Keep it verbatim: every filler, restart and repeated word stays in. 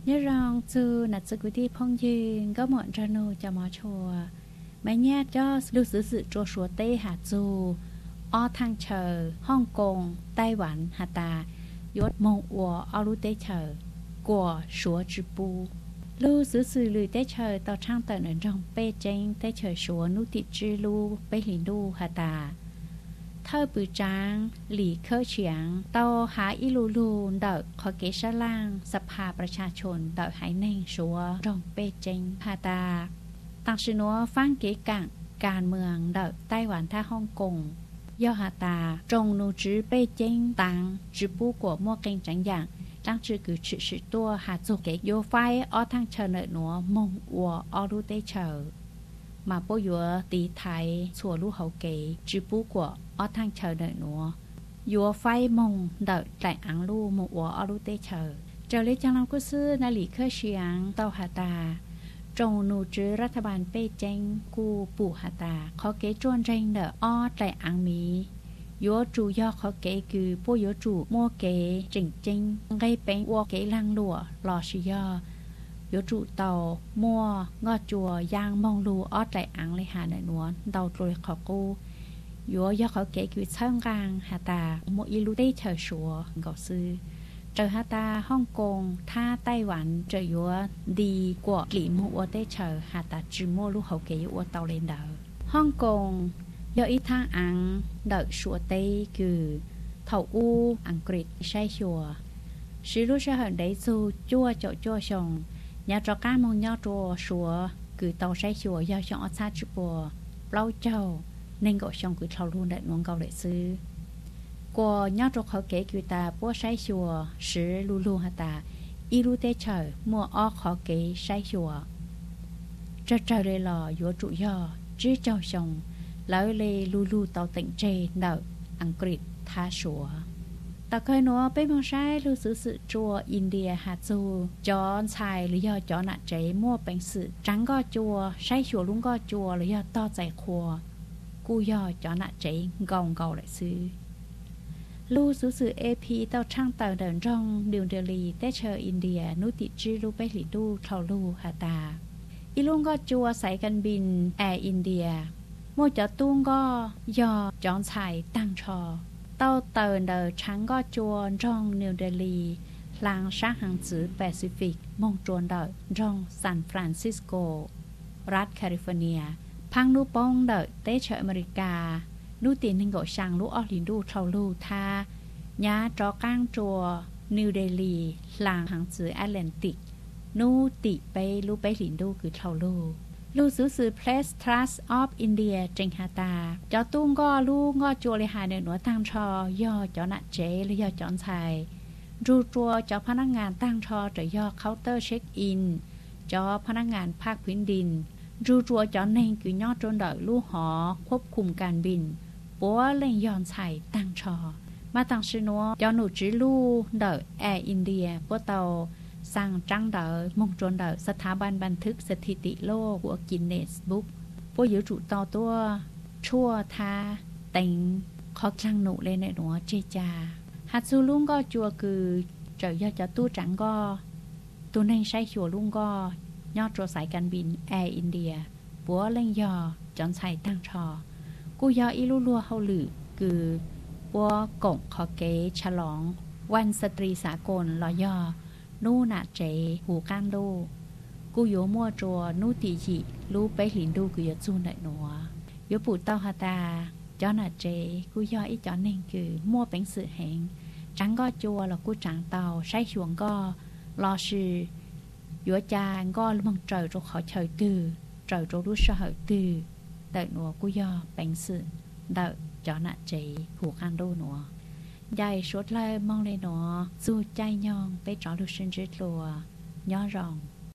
nhớ rằng từ nãy sự quyết phong duyên có mọn ra nô cho mò chùa mấy nhát cho lưu sử sự trô sủa tê hạt dù ở thang chờ Hong Kong Đài Loan hà ta yốt mong ủa ở lưu tế chờ của sủa chữ bù lưu sử sự lưu tế chờ tàu trang tận ở trong bê chênh tế chờ sủa nụ tị chư lưu bê hình lưu hà ta thơ bự trángหลีเคอเฉียงเตาหาอิลูลูเดอขอเกชะล่างสภาประชาชนเดอหายเน่งชัวรองเปเจงพาตาตังชินัวฟังเกกังการเมืองเดอไต้หวันท่าฮ่องกงย่อหาตาจงนูจื้อเปเจงตังจื้อปู้กัวมั่วเก่งจังอย่างจังจื้อคือชื่อชื่อตัวหาจุกเกโยไฟอ้อทางเชิญเนอหนัวมงอัวอ้อรู้เตเชอมาโปยัวตีไทยชัวรู้เขาเกจื้อปู้กัวở thang chờ đợi nữa, vừa phai mông đợi tại ăn lu một quả ở lu tê chờ, chờ lấy trang làm cố sư na lì khơi xiang tàu hà ta, trong nụ chữรัฐบาลเป้เจงกูปู่hà ta,เขาเก๋จวนเร่งเดออ้อtại ăn mì,ยัวจูย่อเขาเก๋คือปูยัวจูมัวเก๋จริงจริงไงเป็นวัวเก๋ลังลัวรอชิย่อยัวจูเตามัวงอจัวยางมองลูอ้อtại ănเลยหาในนวลเตาโดยขอกูยัวย่อเขาเก๋คือช่างกลางฮาตาโมอิลูได้เฉยชัวก็ซื้อเจอฮาตาฮ่องกงท่าไต้หวันเจอยัวดีกว่าหลีมัวได้เฉยฮาตาจิโมลูเขาเก๋ยัวเตาเลนเดอฮ่องกงย่ออีทางอังเดอชัวเต้คือเท่าอูอังกฤษใช่ชัวสิรู้เชื่อหันได้ซูจั่วเจาะจั่วชงยาจอก้ามองย่อจั่วชัวคือเตาใช่ชัวย่อชงอัศจุปัวเปล่าเจ้าnên gọi xong cứ thâu luôn đại nuông cầu đại sư qua nhớ choเขาเก๋คือตาพวกใช้ชัวซื้อลูลูฮะตาอีลูเตเฉยมัวอ้อเขาเก๋ใช้ชัวจะเจอเลยหล่อยัวจุย่อจื้อเจ้าชงแล้วเลยลูลูเตาติ่งเจเดออังกฤษท่าชัวแต่เคยหนัวไปมองใช้ลูซื้อสื่อจัวอินเดียฮาจูจอนชายหรือย่อจอหน้าเจมัวเป็นสื่อจังก็จัวใช้ชัวลุงก็จัวหรือย่อต่อใจครัวกูย่อจอหน้าเจงกองเกาเลยซื้อลูซื้อสื่อเอพีเต้าช่างเต่าเดินร่องดิวเดลีเตเชอร์อินเดียนุติจิรูไปหลีดูเท่าลูฮาตาอีลุงก็จัวสายการบินแอร์อินเดียโมจอตุ้งก็ย่อจอนชายตั้งชอเต้าเตินเดอช้างก็จัวร่องนิวเดลีลางช้างหางจื้อแปซิฟิกมงจวนเดอร่องซานฟรานซิสโกรัฐแคลิฟอร์เนียพังนูปองเดอเตเชออเมริกานูตีนิงโกชังลูออลินดูเท่าลูทายาจอก้างจัวนิวเดลีหลางหางจื้อแอตแลนติกนูติไปลูไปลินดูคือเท่าลูลูซื้อซื้อเพลสทรัสออฟอินเดียเจงฮาตาจอตุ้งก็ลูงอจัวเลยหาเนื้อหนัวตั้งชอย่อจอหน้าเจหรือย่อจอนชายรูจัวจอพนักงานตั้งชอจะย่อเคาน์เตอร์เช็คอินจอพนักงานภาคพื้นดินรูจัวจอนเน่งคือยอดจนเดอลู่หอควบคุมการบินปัวเล่งย้อนใส่ตั้งชอมาตั้งชินัวจอหนูจีลู่เดอแอร์อินเดียปัวเตาสั่งจังเดอมงจนเดอสถาบันบันทึกสถิติโลกหัวกินเนสบุ๊กปัวยื้อจุต่อตัวชั่วทาเต็งขอจังหนูเลยในหนัวเจจาฮัตซูลุงก็จัวคือเจอยอดจะตู้จังก็ตัวเน่งใช้หัวลุงก็ยอดโจสายการบินแอร์อินเดียปัวเล่งยอจอนใส่ตั้งชอกูยออีลูลัวเฮาหลือคือปัวกงขอเกฉลองวันสตรีสากลลอยอนู่นาเจหูก้านดูกูโยมัวจัวนู่ตีจีรู้ไปหลินดูกูยจูนได้หนัวโยปูเต้าฮาตาจอนาเจกูยออีจอนเน่งคือมัวเป็นสื่อแหงจังก็จัวแล้วกูจังเตาใช้ช่วงก็รอชื่อยัวจางก็มังเจอจเขาเฉยตื้อเจอจรู้เฉยตื้อแต่หนัวกูยอเป็นสื่อเดาจอนาเจหูก้านดูหนัวใหญ่ชุดเลยมองเลยหนอสู้ใจยองไปจอดูเส้นจิตลัวย่อรอง